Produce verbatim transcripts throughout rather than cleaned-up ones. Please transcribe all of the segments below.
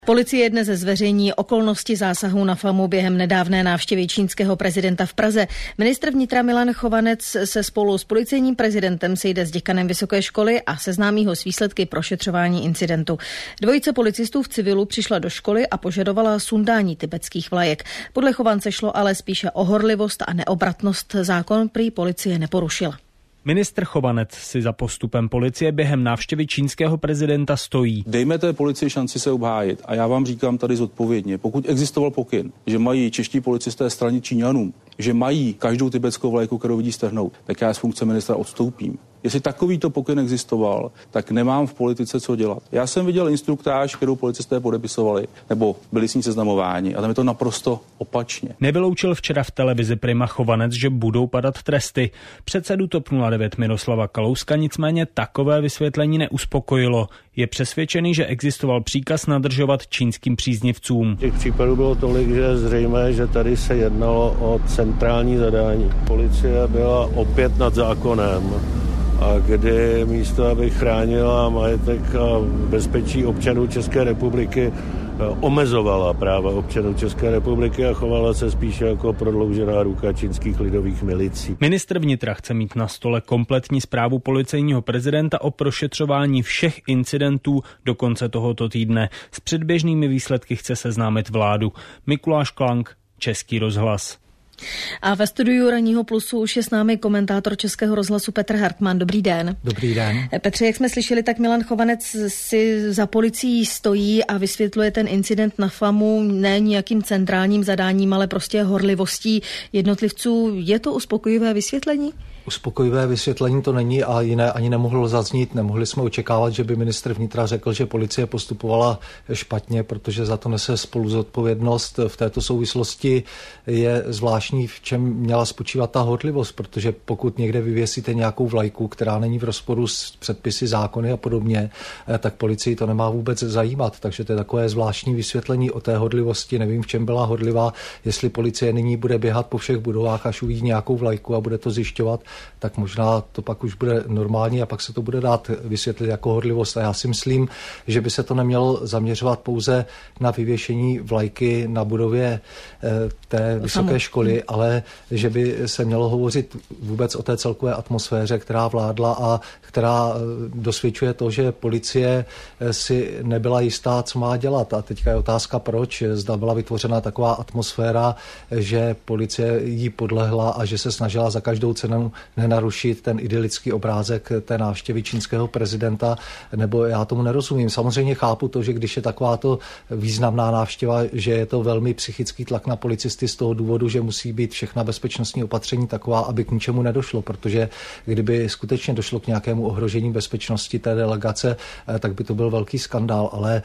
Policie dnes zveřejní okolnosti zásahu na FAMu během nedávné návštěvy čínského prezidenta v Praze. Ministr vnitra Milan Chovanec se spolu s policejním prezidentem sejde s děkanem vysoké školy a seznámí ho s výsledky prošetřování incidentu. Dvojice policistů v civilu přišla do školy a požadovala sundání tibetských vlajek. Podle Chovance šlo ale spíše o horlivost a neobratnost. Zákon prý policie neporušila. Ministr Chovanec si za postupem policie během návštěvy čínského prezidenta stojí. Dejme té policii šanci se obhájit a já vám říkám tady zodpovědně, pokud existoval pokyn, že mají čeští policisté stranit Číňanům, že mají každou tibetskou vlajku, kterou vidí strhnout, tak já z funkce ministra odstoupím. Jestli takovýto pokyn existoval, tak nemám v politice co dělat. Já jsem viděl instruktáž, kterou policisté podepisovali, nebo byli s ní seznamováni, a tam je to naprosto opačně. Nevyloučil včera v televizi Prima Chovanec, že budou padat tresty. Předsedu TOP nula devět Miroslava Kalouska nicméně takové vysvětlení neuspokojilo. Je přesvědčený, že existoval příkaz nadržovat čínským příznivcům. Těch případů bylo tolik, že je zřejmé, že tady se jednalo o centrální zadání. Policie byla opět nad zákonem. A kdy místo, aby chránila majetek a bezpečí občanů České republiky, omezovala práva občanů České republiky a chovala se spíše jako prodloužená ruka čínských lidových milicí. Ministr vnitra chce mít na stole kompletní zprávu policejního prezidenta o prošetřování všech incidentů do konce tohoto týdne. S předběžnými výsledky chce seznámit vládu. Mikuláš Klang, Český rozhlas. A ve studiu Ranního plusu už je s námi komentátor Českého rozhlasu Petr Hartmann. Dobrý den. Dobrý den. Petře, jak jsme slyšeli, tak Milan Chovanec si za policií stojí a vysvětluje ten incident na FAMu ne nějakým centrálním zadáním, ale prostě horlivostí jednotlivců. Je to uspokojivé vysvětlení? Uspokojivé vysvětlení to není a jiné ani nemohlo zaznít. Nemohli jsme očekávat, že by ministr vnitra řekl, že policie postupovala špatně, protože za to nese spoluzodpovědnost. V této souvislosti je zvláštní, v čem měla spočívat ta horlivost, protože pokud někde vyvěsíte nějakou vlajku, která není v rozporu s předpisy, zákony a podobně, tak policii to nemá vůbec zajímat. Takže to je takové zvláštní vysvětlení o té horlivosti. Nevím, v čem byla horlivá, jestli policie nyní bude běhat po všech budovách, až uvidí nějakou vlajku a bude to zjišťovat, tak možná to pak už bude normální a pak se to bude dát vysvětlit jako horlivost. A já si myslím, že by se to nemělo zaměřovat pouze na vyvěšení vlajky na budově té vysoké školy, ale že by se mělo hovořit vůbec o té celkové atmosféře, která vládla a která dosvědčuje to, že policie si nebyla jistá, co má dělat. A teďka je otázka, proč. Zda byla vytvořena taková atmosféra, že policie jí podlehla a že se snažila za každou cenu nenarušit ten idylický obrázek té návštěvy čínského prezidenta, nebo já tomu nerozumím. Samozřejmě chápu to, že když je takováto významná návštěva, že je to velmi psychický tlak na policisty z toho důvodu, že musí být všechna bezpečnostní opatření taková, aby k ničemu nedošlo, protože kdyby skutečně došlo k nějakému ohrožení bezpečnosti té delegace, tak by to byl velký skandál, ale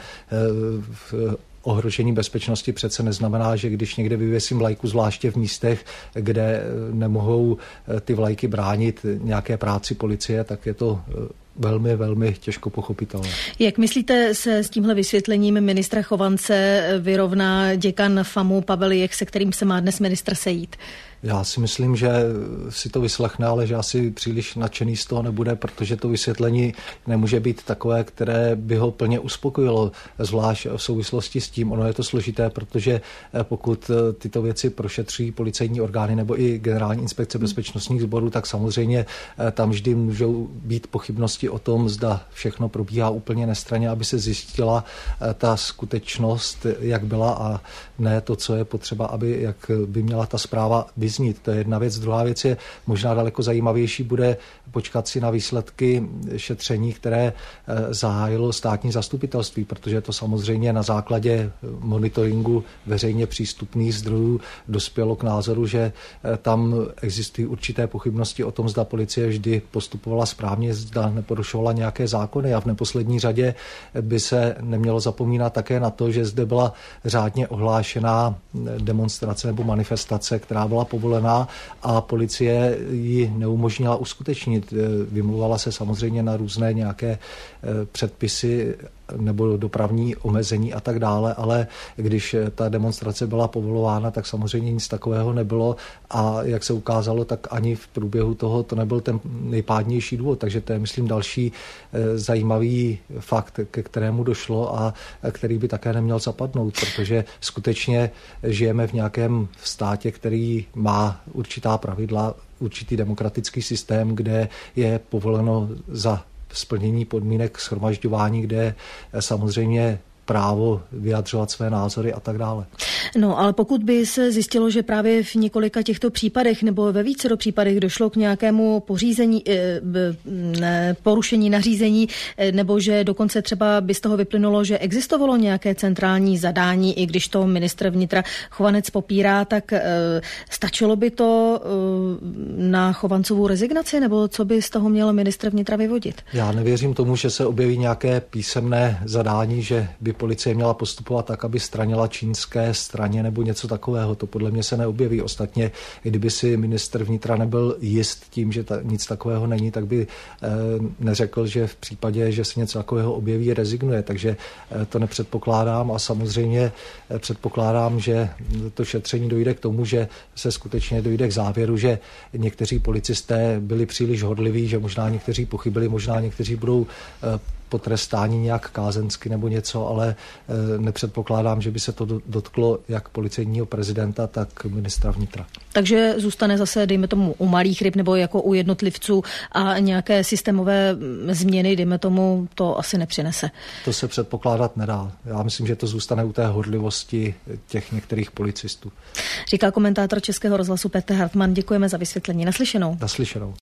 v ohrožení bezpečnosti přece neznamená, že když někde vyvěsím vlajku, zvláště v místech, kde nemohou ty vlajky bránit nějaké práci policie, tak je to velmi, velmi těžko pochopitelné. Jak myslíte, se s tímhle vysvětlením ministra Chovance vyrovná děkan FAMu Pavel Jech, se kterým se má dnes ministr sejít? Já si myslím, že si to vyslechne, ale že asi příliš nadšený z toho nebude, protože to vysvětlení nemůže být takové, které by ho plně uspokojilo, zvlášť v souvislosti s tím. Ono je to složité, protože pokud tyto věci prošetří policejní orgány nebo i Generální inspekce bezpečnostních sborů, tak samozřejmě tam vždy můžou být pochybnosti o tom, zda všechno probíhá úplně nestranně, aby se zjistila ta skutečnost, jak byla, a ne to, co je potřeba, aby jak by měla ta zpráva vyznít. To je jedna věc. Druhá věc je možná daleko zajímavější, bude počkat si na výsledky šetření, které zahájilo státní zastupitelství, protože to samozřejmě na základě monitoringu veřejně přístupných zdrojů dospělo k názoru, že tam existují určité pochybnosti o tom, zda policie vždy postupovala správně, zda neporušovala nějaké zákony, a v neposlední řadě by se nemělo zapomínat také na to, že zde byla řádně ohlášená demonstrace nebo manifestace, která byla povolená a policie ji neumožnila uskutečnit. Vymlouvala se samozřejmě na různé nějaké předpisy nebo dopravní omezení a tak dále, ale když ta demonstrace byla povolována, tak samozřejmě nic takového nebylo a jak se ukázalo, tak ani v průběhu toho to nebyl ten nejpádnější důvod, takže to je, myslím, další zajímavý fakt, ke kterému došlo a který by také neměl zapadnout, protože skutečně žijeme v nějakém státě, který má určitá pravidla, určitý demokratický systém, kde je povoleno za splnění podmínek shromažďování, kde je samozřejmě právo vyjadřovat své názory a tak dále. No, ale pokud by se zjistilo, že právě v několika těchto případech nebo ve vícero případech došlo k nějakému pořízení, ne, porušení nařízení, nebo že dokonce třeba by z toho vyplynulo, že existovalo nějaké centrální zadání, i když to ministr vnitra Chovanec popírá, tak e, stačilo by to e, na Chovancovou rezignaci, nebo co by z toho měl ministr vnitra vyvodit? Já nevěřím tomu, že se objeví nějaké písemné zadání, že by policie měla postupovat tak, aby stranila čínské straně nebo něco takového. To podle mě se neobjeví. Ostatně, kdyby si ministr vnitra nebyl jist tím, že ta, nic takového není, tak by e, neřekl, že v případě, že se něco takového objeví, rezignuje. Takže e, to nepředpokládám a samozřejmě e, předpokládám, že to šetření dojde k tomu, že se skutečně dojde k závěru, že někteří policisté byli příliš horliví, že možná někteří pochybili, možná někteří budou e, potrestání nějak kázeňsky nebo něco, ale e, nepředpokládám, že by se to dotklo jak policejního prezidenta, tak ministra vnitra. Takže zůstane zase, dejme tomu, u malých ryb nebo jako u jednotlivců a nějaké systémové změny, dejme tomu, to asi nepřinese. To se předpokládat nedá. Já myslím, že to zůstane u té horlivosti těch některých policistů. Říká komentátor Českého rozhlasu Petr Hartmann. Děkujeme za vysvětlení. Naslyšenou. Naslyšenou.